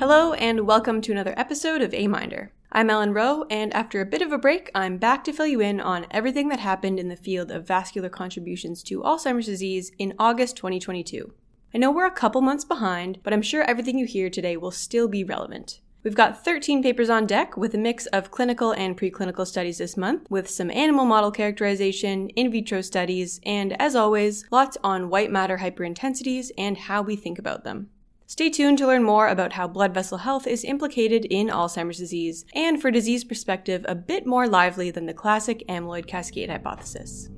Hello and welcome to another episode of A-Minder. I'm Ellen Rowe, and after a bit of a break, I'm back to fill you in on everything that happened in the field of vascular contributions to Alzheimer's disease in August 2022. I know we're a couple months behind, but I'm sure everything you hear today will still be relevant. We've got 13 papers on deck with a mix of clinical and preclinical studies this month, with some animal model characterization, in vitro studies, and as always, lots on white matter hyperintensities and how we think about them. Stay tuned to learn more about how blood vessel health is implicated in Alzheimer's disease, and for disease perspective a bit more lively than the classic amyloid cascade hypothesis.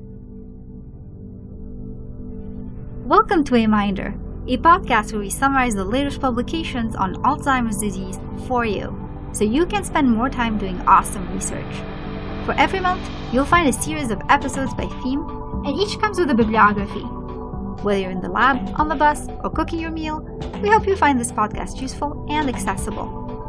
Welcome to A-Minder, a podcast where we summarize the latest publications on Alzheimer's disease for you, so you can spend more time doing awesome research. For every month, you'll find a series of episodes by theme, and each comes with a bibliography. Whether you're in the lab, on the bus, or cooking your meal, we hope you find this podcast useful and accessible.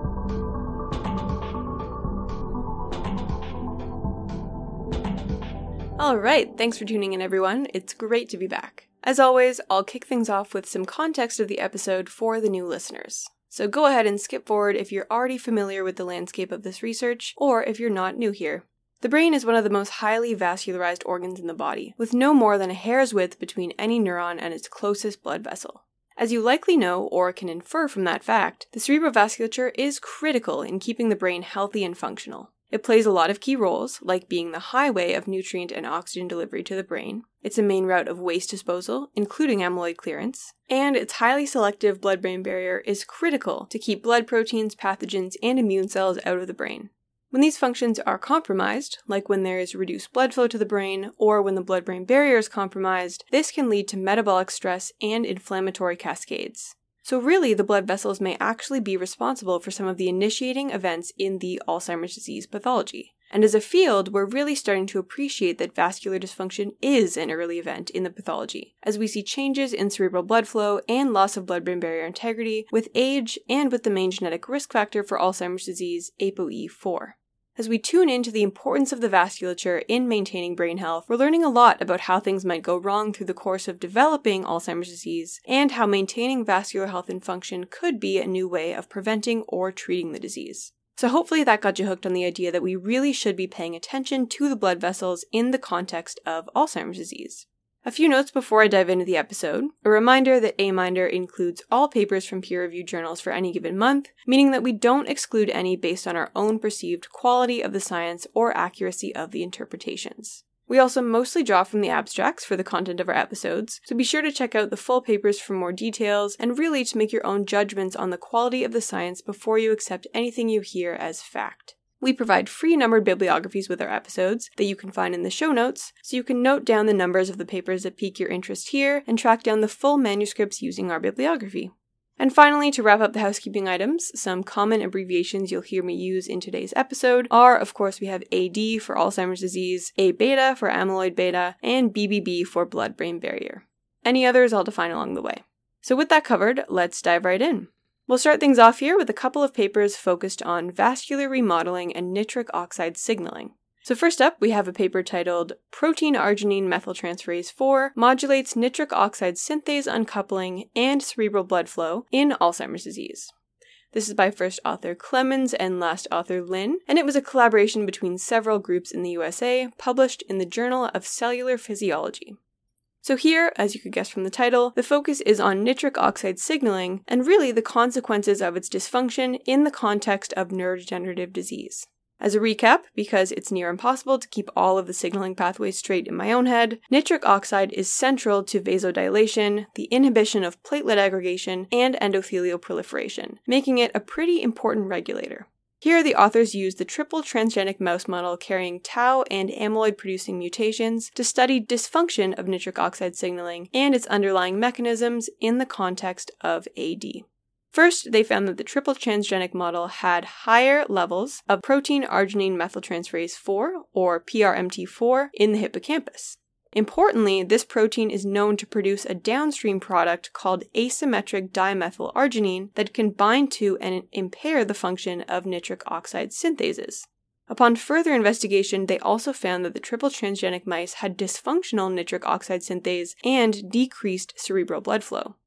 Alright, thanks for tuning in everyone. It's great to be back. As always, I'll kick things off with some context of the episode for the new listeners. So go ahead and skip forward if you're already familiar with the landscape of this research, or if you're not new here. The brain is one of the most highly vascularized organs in the body, with no more than a hair's width between any neuron and its closest blood vessel. As you likely know, or can infer from that fact, the cerebrovasculature is critical in keeping the brain healthy and functional. It plays a lot of key roles, like being the highway of nutrient and oxygen delivery to the brain. It's a main route of waste disposal, including amyloid clearance. And its highly selective blood-brain barrier is critical to keep blood proteins, pathogens, and immune cells out of the brain. When these functions are compromised, like when there is reduced blood flow to the brain, or when the blood-brain barrier is compromised, this can lead to metabolic stress and inflammatory cascades. So really, the blood vessels may actually be responsible for some of the initiating events in the Alzheimer's disease pathology. And as a field, we're really starting to appreciate that vascular dysfunction is an early event in the pathology, as we see changes in cerebral blood flow and loss of blood-brain barrier integrity with age and with the main genetic risk factor for Alzheimer's disease, ApoE4. As we tune into the importance of the vasculature in maintaining brain health, we're learning a lot about how things might go wrong through the course of developing Alzheimer's disease, and how maintaining vascular health and function could be a new way of preventing or treating the disease. So hopefully that got you hooked on the idea that we really should be paying attention to the blood vessels in the context of Alzheimer's disease. A few notes before I dive into the episode. A reminder that A-Minder includes all papers from peer-reviewed journals for any given month, meaning that we don't exclude any based on our own perceived quality of the science or accuracy of the interpretations. We also mostly draw from the abstracts for the content of our episodes, so be sure to check out the full papers for more details and really to make your own judgments on the quality of the science before you accept anything you hear as fact. We provide free numbered bibliographies with our episodes that you can find in the show notes, so you can note down the numbers of the papers that pique your interest here and track down the full manuscripts using our bibliography. And finally, to wrap up the housekeeping items, some common abbreviations you'll hear me use in today's episode are, of course, we have AD for Alzheimer's disease, A-beta for amyloid beta, and BBB for blood-brain barrier. Any others I'll define along the way. So with that covered, let's dive right in. We'll start things off here with a couple of papers focused on vascular remodeling and nitric oxide signaling. So first up, we have a paper titled Protein Arginine Methyltransferase 4 Modulates Nitric Oxide Synthase Uncoupling and Cerebral Blood Flow in Alzheimer's Disease. This is by first author Clemens and last author Lin, and it was a collaboration between several groups in the USA, published in the Journal of Cellular Physiology. So here, as you could guess from the title, the focus is on nitric oxide signaling and really the consequences of its dysfunction in the context of neurodegenerative disease. As a recap, because it's near impossible to keep all of the signaling pathways straight in my own head, nitric oxide is central to vasodilation, the inhibition of platelet aggregation, and endothelial proliferation, making it a pretty important regulator. Here, the authors used the triple transgenic mouse model carrying tau and amyloid-producing mutations to study dysfunction of nitric oxide signaling and its underlying mechanisms in the context of AD. First, they found that the triple transgenic model had higher levels of protein arginine methyltransferase 4, or PRMT4, in the hippocampus. Importantly, this protein is known to produce a downstream product called asymmetric dimethylarginine that can bind to and impair the function of nitric oxide synthases. Upon further investigation, they also found that the triple transgenic mice had dysfunctional nitric oxide synthase and decreased cerebral blood flow.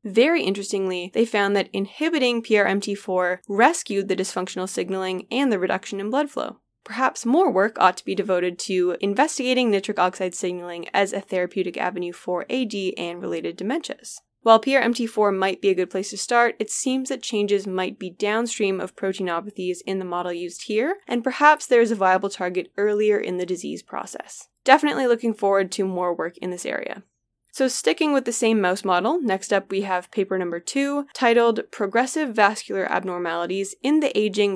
Very interestingly, they found that inhibiting PRMT4 rescued the dysfunctional signaling and the reduction in blood flow. Perhaps more work ought to be devoted to investigating nitric oxide signaling as a therapeutic avenue for AD and related dementias. While PRMT4 might be a good place to start, it seems that changes might be downstream of proteinopathies in the model used here, and perhaps there is a viable target earlier in the disease process. Definitely looking forward to more work in this area. So sticking with the same mouse model, next up we have paper number 2, titled Progressive Vascular Abnormalities in the Aging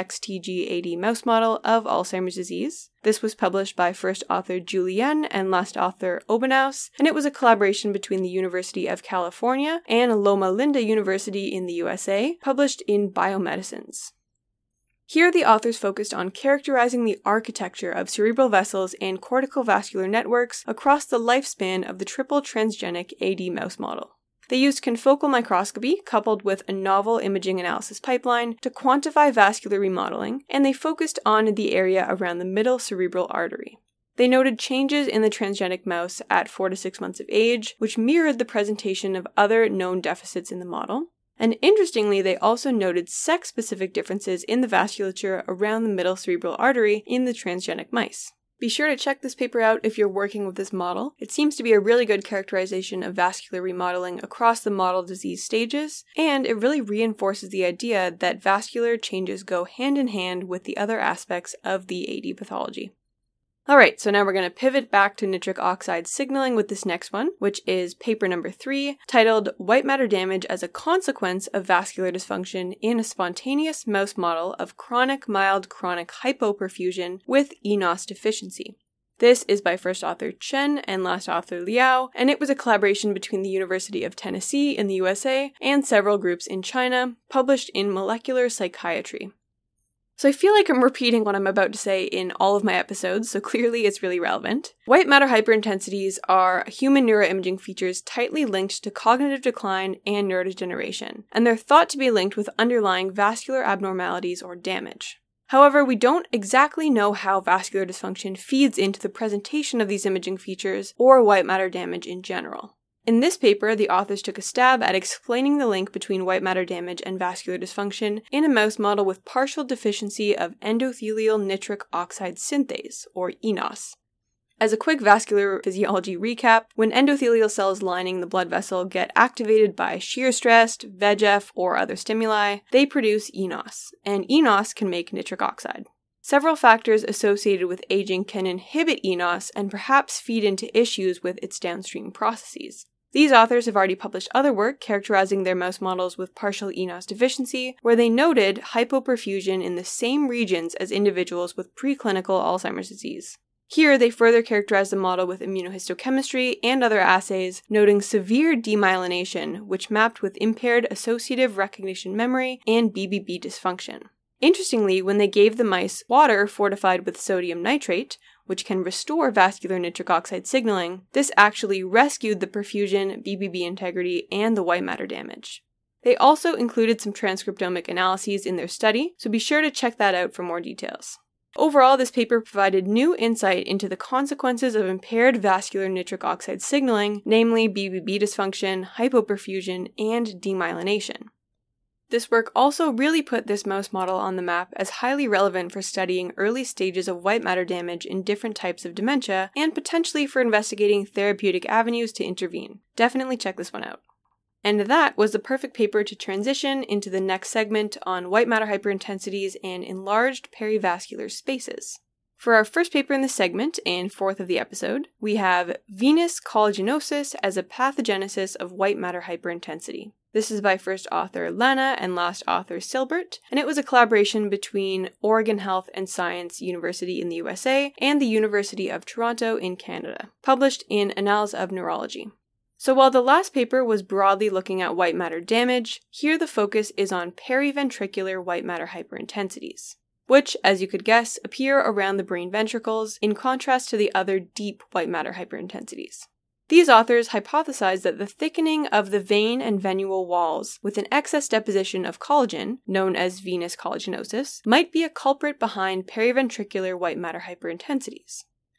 3xTG-AD Mouse Model of Alzheimer's Disease. This was published by first author Julienne and last author Obenhaus, and it was a collaboration between the University of California and Loma Linda University in the USA, published in Biomedicines. Here, the authors focused on characterizing the architecture of cerebral vessels and cortical vascular networks across the lifespan of the triple transgenic AD mouse model. They used confocal microscopy coupled with a novel imaging analysis pipeline to quantify vascular remodeling, and they focused on the area around the middle cerebral artery. They noted changes in the transgenic mouse at 4 to 6 months of age, which mirrored the presentation of other known deficits in the model. And interestingly, they also noted sex-specific differences in the vasculature around the middle cerebral artery in the transgenic mice. Be sure to check this paper out if you're working with this model. It seems to be a really good characterization of vascular remodeling across the model disease stages, and it really reinforces the idea that vascular changes go hand in hand with the other aspects of the AD pathology. Alright, so now we're going to pivot back to nitric oxide signaling with this next one, which is paper number 3, titled White Matter Damage as a Consequence of Vascular Dysfunction in a Spontaneous Mouse Model of Chronic Mild Chronic Hypoperfusion with eNOS Deficiency. This is by first author Chen and last author Liao, and it was a collaboration between the University of Tennessee in the USA and several groups in China, published in Molecular Psychiatry. So I feel like I'm repeating what I'm about to say in all of my episodes, so clearly it's really relevant. White matter hyperintensities are human neuroimaging features tightly linked to cognitive decline and neurodegeneration, and they're thought to be linked with underlying vascular abnormalities or damage. However, we don't exactly know how vascular dysfunction feeds into the presentation of these imaging features or white matter damage in general. In this paper, the authors took a stab at explaining the link between white matter damage and vascular dysfunction in a mouse model with partial deficiency of endothelial nitric oxide synthase, or eNOS. As a quick vascular physiology recap, when endothelial cells lining the blood vessel get activated by shear stress, VEGF, or other stimuli, they produce eNOS, and eNOS can make nitric oxide. Several factors associated with aging can inhibit eNOS and perhaps feed into issues with its downstream processes. These authors have already published other work characterizing their mouse models with partial eNOS deficiency, where they noted hypoperfusion in the same regions as individuals with preclinical Alzheimer's disease. Here, they further characterized the model with immunohistochemistry and other assays, noting severe demyelination, which mapped with impaired associative recognition memory and BBB dysfunction. Interestingly, when they gave the mice water fortified with sodium nitrate, which can restore vascular nitric oxide signaling, this actually rescued the perfusion, BBB integrity, and the white matter damage. They also included some transcriptomic analyses in their study, so be sure to check that out for more details. Overall, this paper provided new insight into the consequences of impaired vascular nitric oxide signaling, namely BBB dysfunction, hypoperfusion, and demyelination. This work also really put this mouse model on the map as highly relevant for studying early stages of white matter damage in different types of dementia, and potentially for investigating therapeutic avenues to intervene. Definitely check this one out. And that was the perfect paper to transition into the next segment on white matter hyperintensities and enlarged perivascular spaces. For our first paper in this segment, and fourth of the episode, we have venous collagenesis as a pathogenesis of white matter hyperintensity. This is by first author Lana and last author Silbert, and it was a collaboration between Oregon Health and Science University in the USA and the University of Toronto in Canada, published in Annals of Neurology. So while the last paper was broadly looking at white matter damage, here the focus is on periventricular white matter hyperintensities, which, as you could guess, appear around the brain ventricles in contrast to the other deep white matter hyperintensities. These authors hypothesized that the thickening of the vein and venule walls with an excess deposition of collagen, known as venous collagenosis, might be a culprit behind periventricular white matter hyperintensities.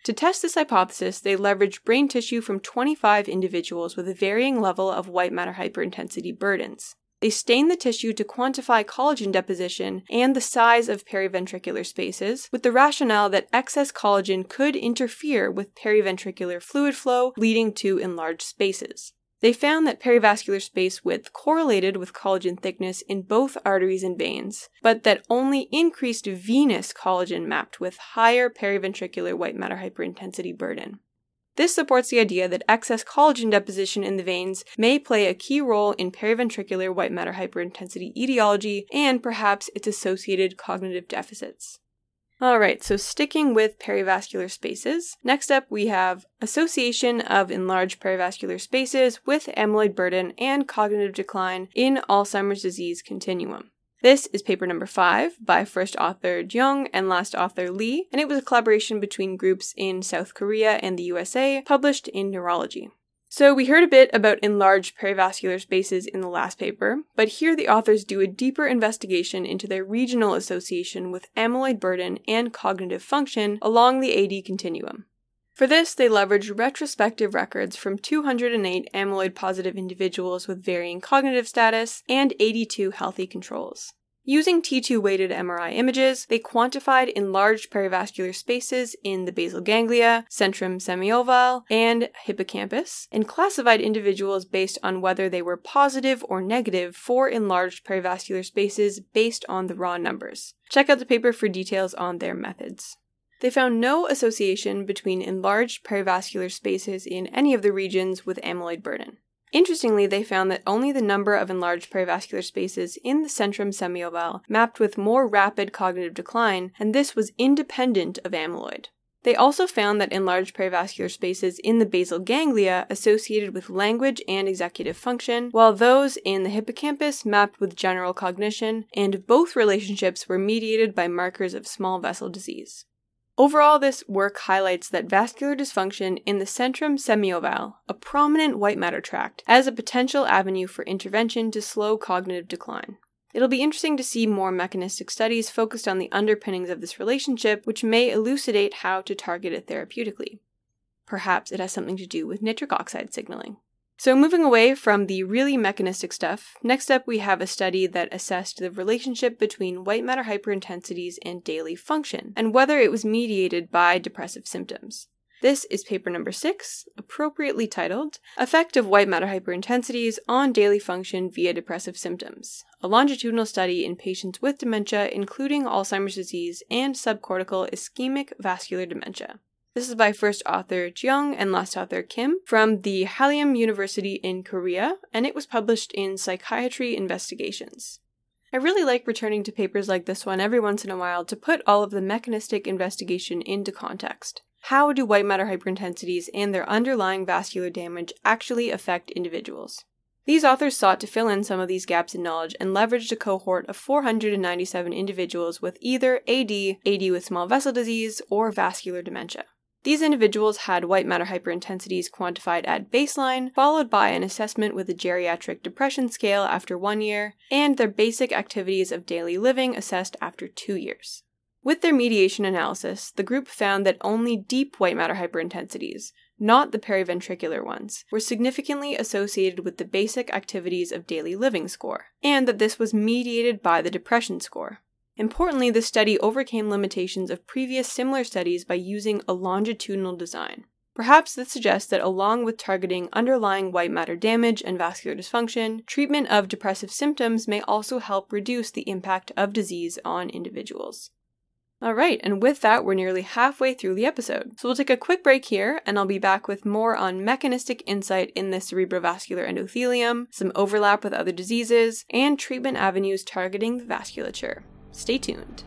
To test this hypothesis, they leveraged brain tissue from 25 individuals with a varying level of white matter hyperintensity burdens. They stained the tissue to quantify collagen deposition and the size of periventricular spaces, with the rationale that excess collagen could interfere with periventricular fluid flow, leading to enlarged spaces. They found that perivascular space width correlated with collagen thickness in both arteries and veins, but that only increased venous collagen mapped with higher periventricular white matter hyperintensity burden. This supports the idea that excess collagen deposition in the veins may play a key role in periventricular white matter hyperintensity etiology and perhaps its associated cognitive deficits. Alright, so sticking with perivascular spaces, next up we have association of enlarged perivascular spaces with amyloid burden and cognitive decline in Alzheimer's disease continuum. This is paper number 5 by first author Jeong and last author Lee, and it was a collaboration between groups in South Korea and the USA, published in Neurology. So we heard a bit about enlarged perivascular spaces in the last paper, but here the authors do a deeper investigation into their regional association with amyloid burden and cognitive function along the AD continuum. For this, they leveraged retrospective records from 208 amyloid-positive individuals with varying cognitive status and 82 healthy controls. Using T2-weighted MRI images, they quantified enlarged perivascular spaces in the basal ganglia, centrum semiovale, and hippocampus, and classified individuals based on whether they were positive or negative for enlarged perivascular spaces based on the raw numbers. Check out the paper for details on their methods. They found no association between enlarged perivascular spaces in any of the regions with amyloid burden. Interestingly, they found that only the number of enlarged perivascular spaces in the centrum semiovale mapped with more rapid cognitive decline, and this was independent of amyloid. They also found that enlarged perivascular spaces in the basal ganglia associated with language and executive function, while those in the hippocampus mapped with general cognition, and both relationships were mediated by markers of small vessel disease. Overall, this work highlights that vascular dysfunction in the centrum semiovale, a prominent white matter tract, as a potential avenue for intervention to slow cognitive decline. It'll be interesting to see more mechanistic studies focused on the underpinnings of this relationship, which may elucidate how to target it therapeutically. Perhaps it has something to do with nitric oxide signaling. So moving away from the really mechanistic stuff, next up we have a study that assessed the relationship between white matter hyperintensities and daily function, and whether it was mediated by depressive symptoms. This is paper number 6, appropriately titled, Effect of White Matter Hyperintensities on Daily Function via Depressive Symptoms, a longitudinal study in patients with dementia, including Alzheimer's disease and subcortical ischemic vascular dementia. This is by first author Jeong and last author Kim from the Hallyeom University in Korea, and it was published in Psychiatry Investigations. I really like returning to papers like this one every once in a while to put all of the mechanistic investigation into context. How do white matter hyperintensities and their underlying vascular damage actually affect individuals? These authors sought to fill in some of these gaps in knowledge and leveraged a cohort of 497 individuals with either AD with small vessel disease, or vascular dementia. These individuals had white matter hyperintensities quantified at baseline, followed by an assessment with a geriatric depression scale after 1 year, and their basic activities of daily living assessed after 2 years. With their mediation analysis, the group found that only deep white matter hyperintensities, not the periventricular ones, were significantly associated with the basic activities of daily living score, and that this was mediated by the depression score. Importantly, the study overcame limitations of previous similar studies by using a longitudinal design. Perhaps this suggests that along with targeting underlying white matter damage and vascular dysfunction, treatment of depressive symptoms may also help reduce the impact of disease on individuals. Alright, and with that, we're nearly halfway through the episode. So we'll take a quick break here, and I'll be back with more on mechanistic insight in the cerebrovascular endothelium, some overlap with other diseases, and treatment avenues targeting the vasculature. Stay tuned.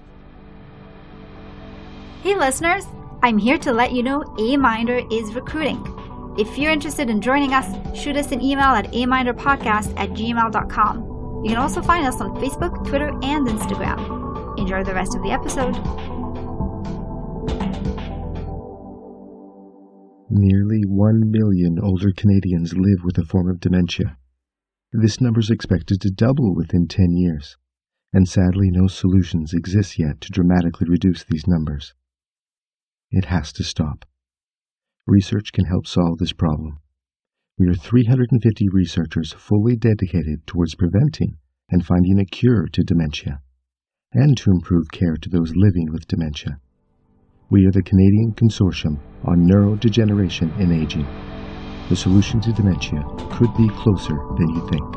Hey listeners, I'm here to let you know Aminder is recruiting. If you're interested in joining us, shoot us an email at aminderpodcast@gmail.com. You can also find us on Facebook, Twitter, and Instagram. Enjoy the rest of the episode. Nearly 1 million older Canadians live with a form of dementia. This number is expected to double within 10 years. And sadly no solutions exist yet to dramatically reduce these numbers. It has to stop. Research can help solve this problem. We are 350 researchers fully dedicated towards preventing and finding a cure to dementia, and to improve care to those living with dementia. We are the Canadian Consortium on Neurodegeneration in Aging. The solution to dementia could be closer than you think.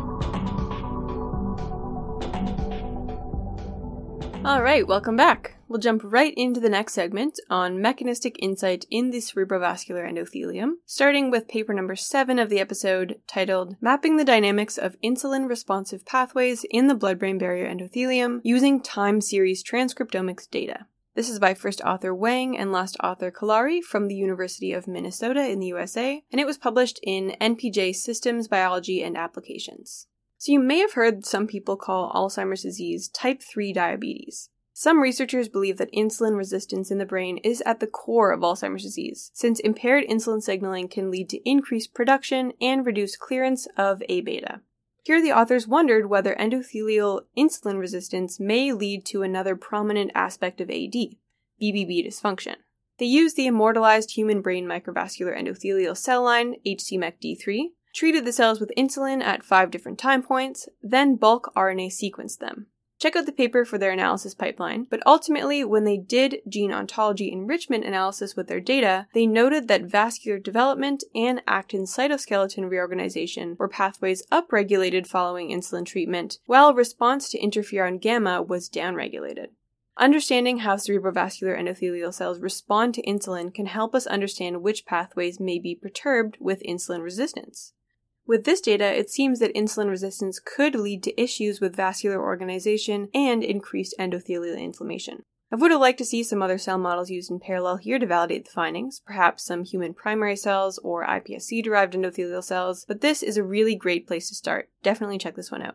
Alright, welcome back. We'll jump right into the next segment on mechanistic insight in the cerebrovascular endothelium, starting with paper number 7 of the episode, titled Mapping the Dynamics of Insulin-Responsive Pathways in the Blood-Brain Barrier Endothelium Using Time Series Transcriptomics Data. This is by first author Wang and last author Kalari from the University of Minnesota in the USA, and it was published in NPJ Systems, Biology, and Applications. So you may have heard some people call Alzheimer's disease type 3 diabetes. Some researchers believe that insulin resistance in the brain is at the core of Alzheimer's disease, since impaired insulin signaling can lead to increased production and reduced clearance of A-beta. Here the authors wondered whether endothelial insulin resistance may lead to another prominent aspect of AD, BBB dysfunction. They used the immortalized human brain microvascular endothelial cell line, HCMEC-D3, treated the cells with insulin at 5 different time points, then bulk RNA sequenced them. Check out the paper for their analysis pipeline, but ultimately, when they did gene ontology enrichment analysis with their data, they noted that vascular development and actin cytoskeleton reorganization were pathways upregulated following insulin treatment, while response to interferon gamma was downregulated. Understanding how cerebrovascular endothelial cells respond to insulin can help us understand which pathways may be perturbed with insulin resistance. With this data, it seems that insulin resistance could lead to issues with vascular organization and increased endothelial inflammation. I would have liked to see some other cell models used in parallel here to validate the findings, perhaps some human primary cells or iPSC-derived endothelial cells, but this is a really great place to start. Definitely check this one out.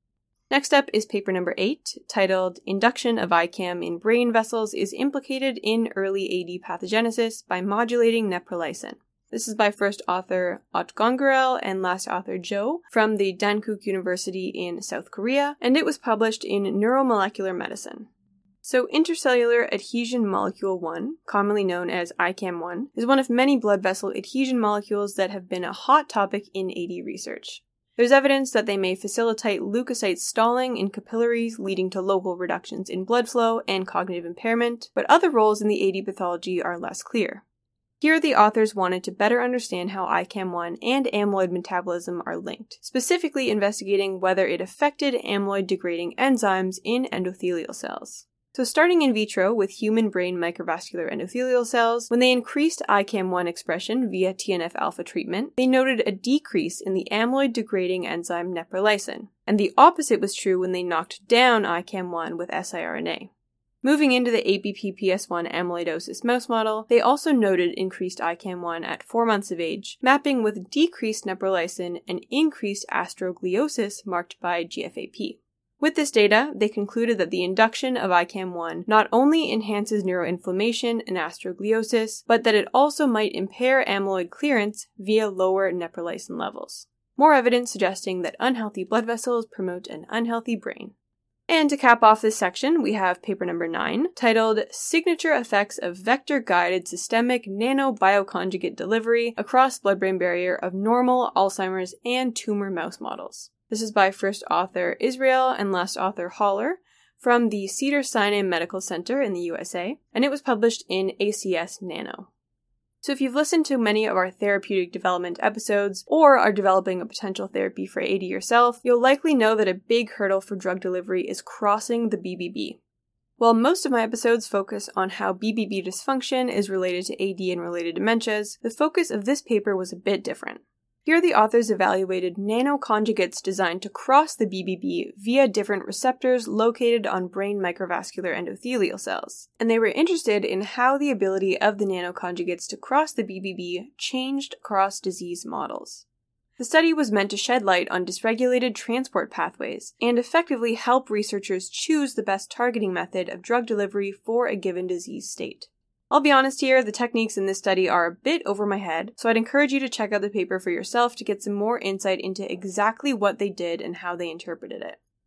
Next up is paper number 8, titled Induction of ICAM in Brain Vessels is Implicated in Early AD Pathogenesis by Modulating Neprilysin. This is by first author Otgongurel and last author Jo from the Dankook University in South Korea, and it was published in Neuromolecular Medicine. So intercellular adhesion molecule 1, commonly known as ICAM1, is one of many blood vessel adhesion molecules that have been a hot topic in AD research. There's evidence that they may facilitate leukocyte stalling in capillaries, leading to local reductions in blood flow and cognitive impairment, but other roles in the AD pathology are less clear. Here, the authors wanted to better understand how ICAM1 and amyloid metabolism are linked, specifically investigating whether it affected amyloid-degrading enzymes in endothelial cells. So starting in vitro with human brain microvascular endothelial cells, when they increased ICAM1 expression via TNF-alpha treatment, they noted a decrease in the amyloid-degrading enzyme neprilysin, and the opposite was true when they knocked down ICAM1 with siRNA. Moving into the ABPPS1 amyloidosis mouse model, they also noted increased ICAM1 at 4 months of age, mapping with decreased neprilysin and increased astrogliosis marked by GFAP. With this data, they concluded that the induction of ICAM1 not only enhances neuroinflammation and astrogliosis, but that it also might impair amyloid clearance via lower neprilysin levels. More evidence suggesting that unhealthy blood vessels promote an unhealthy brain. And to cap off this section, we have paper number 9, titled Signature Effects of Vector-Guided Systemic Nanobioconjugate Delivery Across Blood-Brain Barrier of Normal, Alzheimer's, and Tumor Mouse Models. This is by first author Israel and last author Haller from the Cedars-Sinai Medical Center in the USA, and it was published in ACS Nano. So if you've listened to many of our therapeutic development episodes or are developing a potential therapy for AD yourself, you'll likely know that a big hurdle for drug delivery is crossing the BBB. While most of my episodes focus on how BBB dysfunction is related to AD and related dementias, the focus of this paper was a bit different. Here the authors evaluated nanoconjugates designed to cross the BBB via different receptors located on brain microvascular endothelial cells, and they were interested in how the ability of the nanoconjugates to cross the BBB changed across disease models. The study was meant to shed light on dysregulated transport pathways and effectively help researchers choose the best targeting method of drug delivery for a given disease state. I'll be honest here, the techniques in this study are a bit over my head, so I'd encourage you to check out the paper for yourself to get some more insight into exactly what they did and how they interpreted it.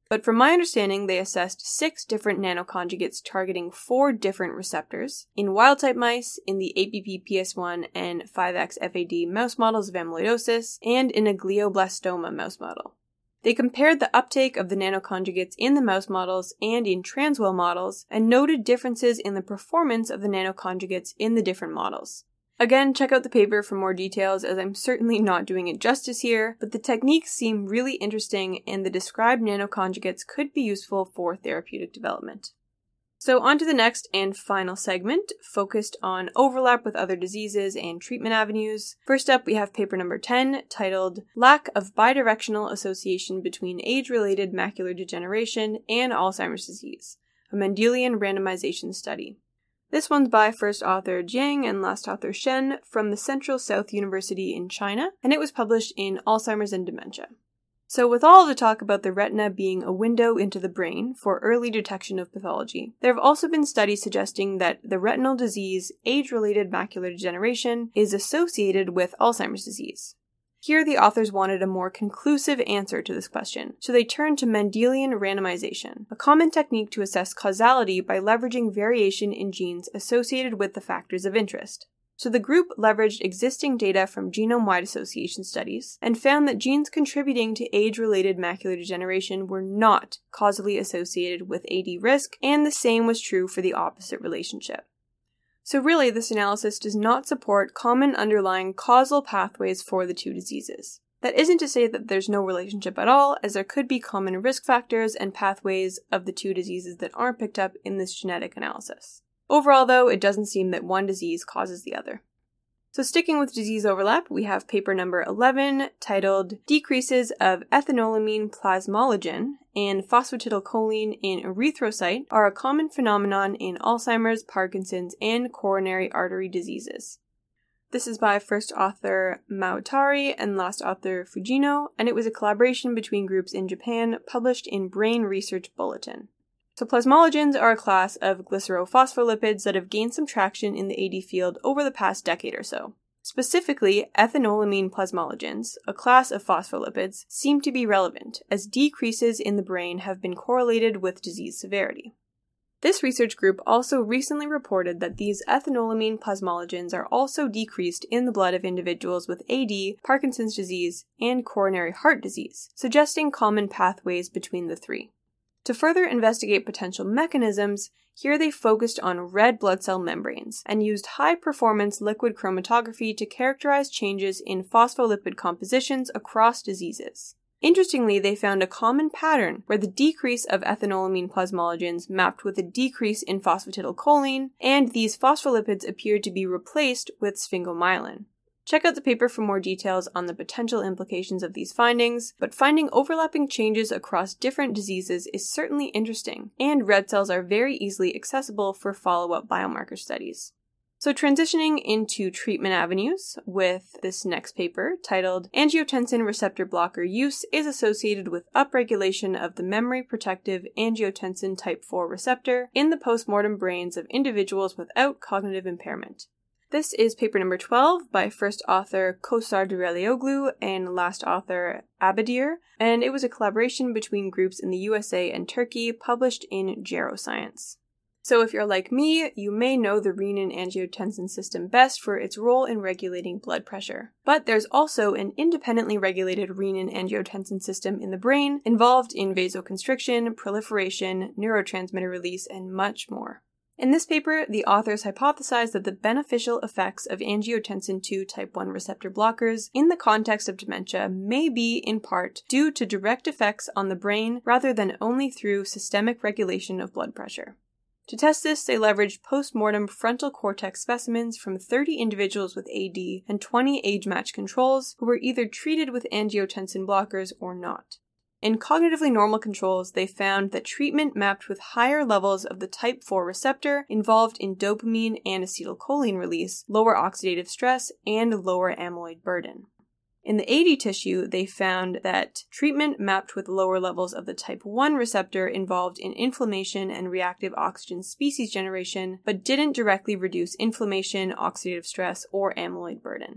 But from my understanding, they assessed 6 different nanoconjugates targeting 4 different receptors in wild-type mice, in the APP-PS1 and 5X-FAD mouse models of amyloidosis, and in a glioblastoma mouse model. They compared the uptake of the nanoconjugates in the mouse models and in transwell models, and noted differences in the performance of the nanoconjugates in the different models. Again, check out the paper for more details, as I'm certainly not doing it justice here, but the techniques seem really interesting and the described nanoconjugates could be useful for therapeutic development. So on to the next and final segment, focused on overlap with other diseases and treatment avenues. First up, we have paper number 10, titled Lack of Bidirectional Association Between Age-Related Macular Degeneration and Alzheimer's Disease, a Mendelian Randomization Study. This one's by first author Jiang and last author Shen from the Central South University in China, and it was published in Alzheimer's and Dementia. So with all the talk about the retina being a window into the brain for early detection of pathology, there have also been studies suggesting that the retinal disease, age-related macular degeneration, is associated with Alzheimer's disease. Here, the authors wanted a more conclusive answer to this question, so they turned to Mendelian randomization, a common technique to assess causality by leveraging variation in genes associated with the factors of interest. So the group leveraged existing data from genome-wide association studies and found that genes contributing to age-related macular degeneration were not causally associated with AD risk, and the same was true for the opposite relationship. So really, this analysis does not support common underlying causal pathways for the two diseases. That isn't to say that there's no relationship at all, as there could be common risk factors and pathways of the two diseases that aren't picked up in this genetic analysis. Overall, though, it doesn't seem that one disease causes the other. So sticking with disease overlap, we have paper number 11, titled Decreases of ethanolamine plasmalogen and phosphatidylcholine in erythrocyte are a common phenomenon in Alzheimer's, Parkinson's, and coronary artery diseases. This is by first author Maotari and last author Fujino, and it was a collaboration between groups in Japan published in Brain Research Bulletin. So plasmalogens are a class of glycerophospholipids that have gained some traction in the AD field over the past decade or so. Specifically, ethanolamine plasmalogens, a class of phospholipids, seem to be relevant, as decreases in the brain have been correlated with disease severity. This research group also recently reported that these ethanolamine plasmalogens are also decreased in the blood of individuals with AD, Parkinson's disease, and coronary heart disease, suggesting common pathways between the three. To further investigate potential mechanisms, here they focused on red blood cell membranes and used high-performance liquid chromatography to characterize changes in phospholipid compositions across diseases. Interestingly, they found a common pattern where the decrease of ethanolamine plasmalogens mapped with a decrease in phosphatidylcholine, and these phospholipids appeared to be replaced with sphingomyelin. Check out the paper for more details on the potential implications of these findings, but finding overlapping changes across different diseases is certainly interesting, and red cells are very easily accessible for follow-up biomarker studies. So transitioning into treatment avenues with this next paper, titled Angiotensin Receptor Blocker Use is Associated with Upregulation of the Memory Protective Angiotensin Type 4 Receptor in the Postmortem Brains of Individuals Without Cognitive Impairment. This is paper number 12 by first author Kosar Derelioglu and last author Abadir, and it was a collaboration between groups in the USA and Turkey published in Geroscience. So if you're like me, you may know the renin-angiotensin system best for its role in regulating blood pressure. But there's also an independently regulated renin-angiotensin system in the brain involved in vasoconstriction, proliferation, neurotransmitter release, and much more. In this paper, the authors hypothesized that the beneficial effects of angiotensin II type 1 receptor blockers in the context of dementia may be, in part, due to direct effects on the brain rather than only through systemic regulation of blood pressure. To test this, they leveraged post-mortem frontal cortex specimens from 30 individuals with AD and 20 age-matched controls who were either treated with angiotensin blockers or not. In cognitively normal controls, they found that treatment mapped with higher levels of the type 4 receptor involved in dopamine and acetylcholine release, lower oxidative stress, and lower amyloid burden. In the AD tissue, they found that treatment mapped with lower levels of the type 1 receptor involved in inflammation and reactive oxygen species generation, but didn't directly reduce inflammation, oxidative stress, or amyloid burden.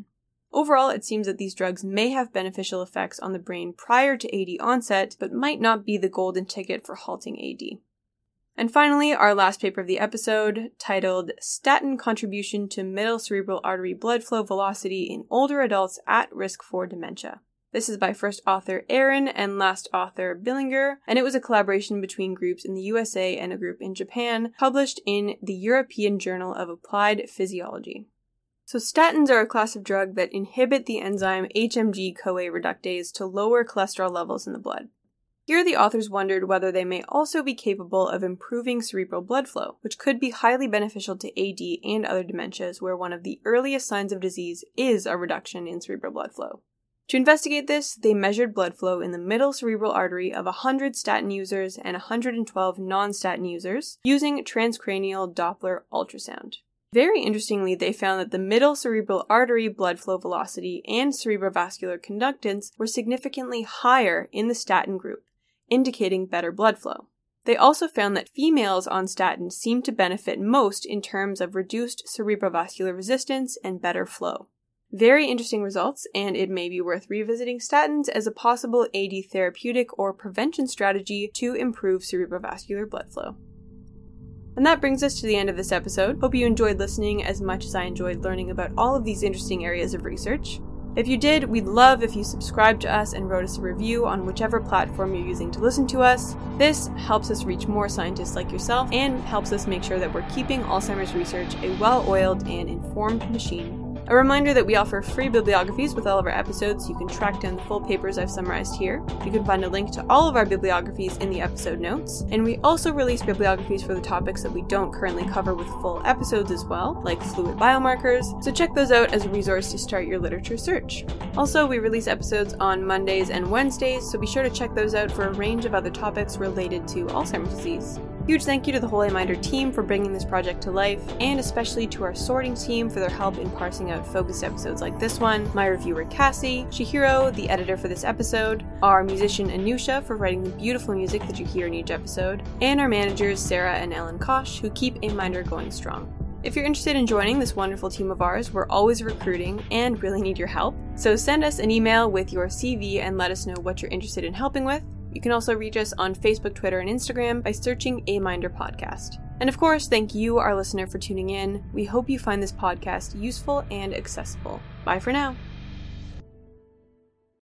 Overall, it seems that these drugs may have beneficial effects on the brain prior to AD onset, but might not be the golden ticket for halting AD. And finally, our last paper of the episode, titled Statin Contribution to Middle Cerebral Artery Blood Flow Velocity in Older Adults at Risk for Dementia. This is by first author Aaron and last author Billinger, and it was a collaboration between groups in the USA and a group in Japan, published in the European Journal of Applied Physiology. So statins are a class of drug that inhibit the enzyme HMG-CoA reductase to lower cholesterol levels in the blood. Here the authors wondered whether they may also be capable of improving cerebral blood flow, which could be highly beneficial to AD and other dementias where one of the earliest signs of disease is a reduction in cerebral blood flow. To investigate this, they measured blood flow in the middle cerebral artery of 100 statin users and 112 non-statin users using transcranial Doppler ultrasound. Very interestingly, they found that the middle cerebral artery blood flow velocity and cerebrovascular conductance were significantly higher in the statin group, indicating better blood flow. They also found that females on statins seemed to benefit most in terms of reduced cerebrovascular resistance and better flow. Very interesting results, and it may be worth revisiting statins as a possible AD therapeutic or prevention strategy to improve cerebrovascular blood flow. And that brings us to the end of this episode. Hope you enjoyed listening as much as I enjoyed learning about all of these interesting areas of research. If you did, we'd love if you subscribed to us and wrote us a review on whichever platform you're using to listen to us. This helps us reach more scientists like yourself and helps us make sure that we're keeping Alzheimer's research a well-oiled and informed machine. A reminder that we offer free bibliographies with all of our episodes, so you can track down the full papers I've summarized here. You can find a link to all of our bibliographies in the episode notes, and we also release bibliographies for the topics that we don't currently cover with full episodes as well, like fluid biomarkers, so check those out as a resource to start your literature search. Also, we release episodes on Mondays and Wednesdays, so be sure to check those out for a range of other topics related to Alzheimer's disease. Huge thank you to the whole A-Minder team for bringing this project to life, and especially to our sorting team for their help in parsing out focused episodes like this one, my reviewer Cassie, Chihiro, the editor for this episode, our musician Anusha for writing the beautiful music that you hear in each episode, and our managers Sarah and Ellen Kosh, who keep A-Minder going strong. If you're interested in joining this wonderful team of ours, we're always recruiting and really need your help. So send us an email with your CV and let us know what you're interested in helping with. You can also reach us on Facebook, Twitter, and Instagram by searching A-Minder Podcast. And of course, thank you, our listener, for tuning in. We hope you find this podcast useful and accessible. Bye for now.